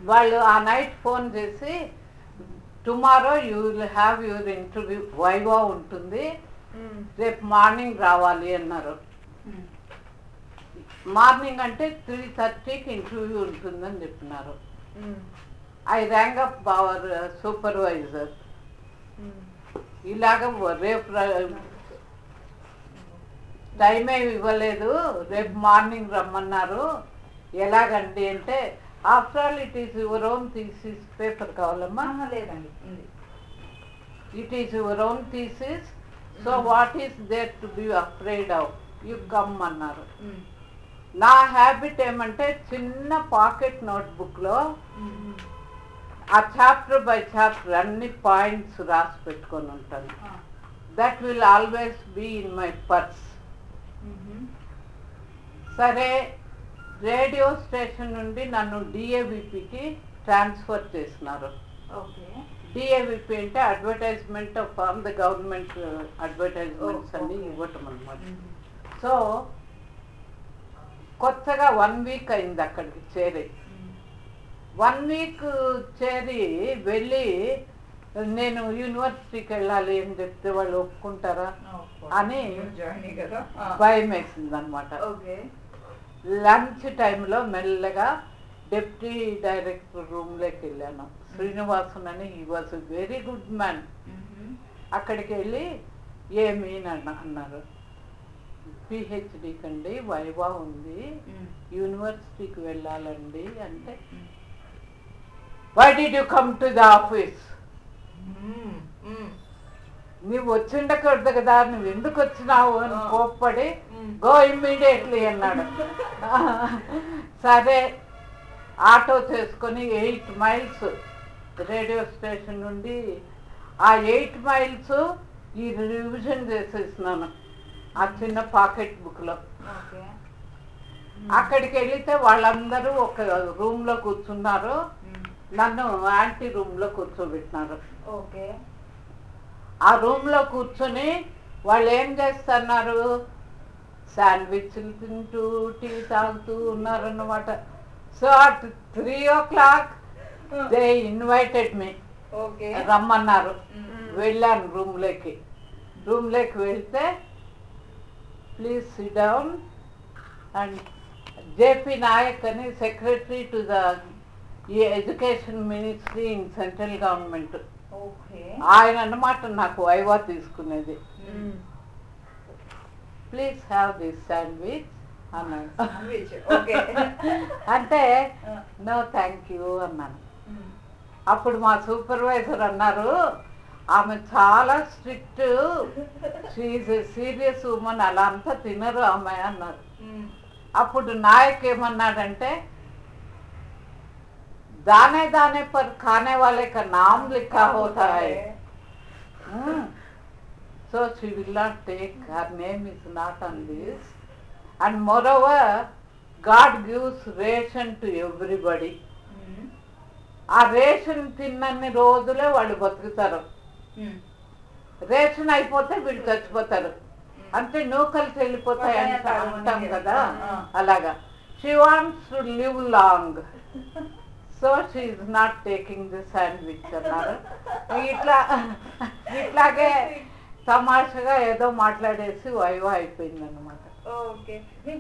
వాళ్ళు ఆ night phone చేసి tomorrow you will have your interview viva ఉంటుంది, రేపు మార్నింగ్ రావాలి అన్నారు. మార్నింగ్ అంటే 3:30కి ఇంటర్వ్యూ ఉంటుందని చెప్పినారు. I rang up our supervisor, ఇలాగ రేపు టైం ఏమి ఇవ్వలేదు, రేపు మార్నింగ్ రమ్మన్నారు, ఎలాగండి అంటే after all it is your own thesis. Paper కావాలమ్మా? లేదండి. It is your own thesis, so what is there to be afraid of, you come అన్నారు. నా హ్యాబిట్ ఏమంటే చిన్న పాకెట్ నోట్బుక్లో ఆ చాప్టర్ బై చాప్టర్ అన్ని పాయింట్స్ రాసి పెట్టుకొని ఉంటాను. That will always be in my purse. సరే, రేడియో స్టేషన్ నుండి నన్ను డిఏవిపికి ట్రాన్స్ఫర్ చేసినారు. డిఏవిపి అంటే advertisement of all the government advertisements అన్ని ఇవ్వటం అన్నమాట. సో కొత్తగా 1 వీక్ అయింది అక్కడికి చేరి. 1 వీక్ చేరి వెళ్ళి నేను యూనివర్సిటీకి వెళ్ళాలి అని చెప్తే వాళ్ళు ఒప్పుకుంటారా అని భయం వేసింది అనమాట. లంచ్ టైంలో మెల్లగా డిప్యూటీ డైరెక్టర్ రూమ్లోకి వెళ్ళాను. శ్రీనివాసన్ అని, he was a very good man. అక్కడికి వెళ్ళి ఏమి అన్నారు, పిహెచ్డి కండి వైవా ఉంది, యూనివర్సిటీకి వెళ్ళాలండి అంటే, why did you come to the office, నువ్వు వచ్చిండకూడదు కదా, నువ్వు ఎందుకు వచ్చినావు అని కోప్పడి గో ఇమ్మీడియట్లీ అన్నాడు. సరే, ఆటో చేసుకొని 8 మైల్స్ రేడియో స్టేషన్ నుండి, ఆ 8 మైల్స్ ఈ రివిజన్ చేసేసినాను ఆ చిన్న పాకెట్ బుక్లో. అక్కడికి వెళితే వాళ్ళందరూ ఒక రూమ్లో కూర్చున్నారు, నన్ను యాంటీ రూమ్లో కూర్చోబెట్టినారు. ఆ రూమ్లో కూర్చొని వాళ్ళు ఏం చేస్తున్నారు, శాండ్విచ్లు తింటూ టీ తాగుతూ ఉన్నారన్నమాట. So at 3 o'clock they invited me, రమ్మన్నారు. వెళ్ళాను రూమ్లోకి వెళ్తే, please sit down and JP Nayak అని secretary to the education ministry in central government, ఆయన అన్నమాట నాకు వైవా తీసుకునేది. ప్లీజ్ హ్యావ్ దిస్ శాండ్విచ్ అన్నాడు. అంటే నో థ్యాంక్ యూ అన్నాను. అప్పుడు మా సూపర్వైజర్ అన్నారు, ఆమె చాలా స్ట్రిక్ట్, సీరియస్ ఉమెన్, అలా అంతా తినరు ఆమె అన్నారు. అప్పుడు నాయక్ ఏమన్నాడంటే, दाने दाने पर खाने वाले का नाम लिखा होता है, so she will not take, her name is not on this, and moreover God gives ration to everybody. ఆ రేషన్ తిన్నన్ని రోజులే వాళ్ళు బతుకుతారు, రేషన్ అయిపోతే వీళ్ళు చచ్చిపోతారు, అంటే నూకలు చెల్లిపోతాయి అంటాం కదా, అలాగా. She wants to live long, so she is not taking the sandwich అన్నారు. ఇట్లాగే తమాషగా ఏదో మాట్లాడేసి వైవా అయిపోయింది అన్నమాట.